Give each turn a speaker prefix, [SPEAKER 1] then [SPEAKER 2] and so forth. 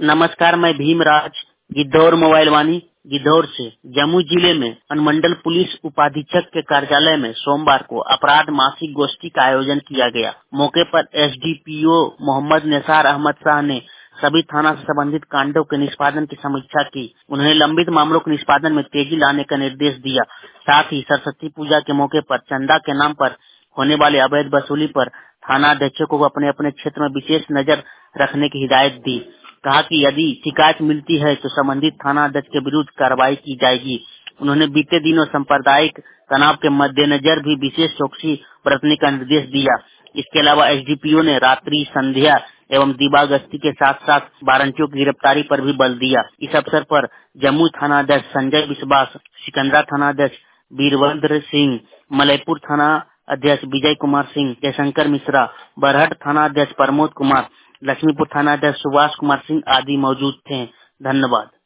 [SPEAKER 1] नमस्कार, मैं भीमराज गिद्धौर मोबाइल वाणी गिद्धौर से। जमुई जिले में अनुमंडल पुलिस उपाधीक्षक के कार्यालय में सोमवार को अपराध मासिक गोष्ठी का आयोजन किया गया। मौके पर एसडीपीओ मोहम्मद निसार अहमद शाह ने सभी थाना से संबंधित कांडों के निष्पादन की समीक्षा की। उन्होंने लंबित मामलों के निष्पादन में तेजी लाने का निर्देश दिया। साथ ही सरस्वती पूजा के मौके पर चंदा के नाम पर होने वाले अवैध वसूली पर थाना अध्यक्षों को अपने अपने क्षेत्र में विशेष नजर रखने की हिदायत दी। कहा कि यदि शिकायत मिलती है तो संबंधित थाना अध्यक्ष के विरुद्ध कार्रवाई की जाएगी। उन्होंने बीते दिनों सांप्रदायिक तनाव के मद्देनजर भी विशेष चौकसी बरतने का निर्देश दिया। इसके अलावा एसडीपीओ ने रात्रि, संध्या एवं दिवागस्ती के साथ साथ वारंटियों की गिरफ्तारी पर भी बल दिया। इस अवसर पर जमुई थाना अध्यक्ष संजय विश्वास, सिकंदरा थाना अध्यक्ष वीरभद्र सिंह, मलयपुर थाना अध्यक्ष विजय कुमार सिंह, जयशंकर मिश्रा, बरहट थाना अध्यक्ष प्रमोद कुमार, लक्ष्मीपुर थाना अध्यक्ष सुभाष कुमार सिंह आदि मौजूद थे। धन्यवाद।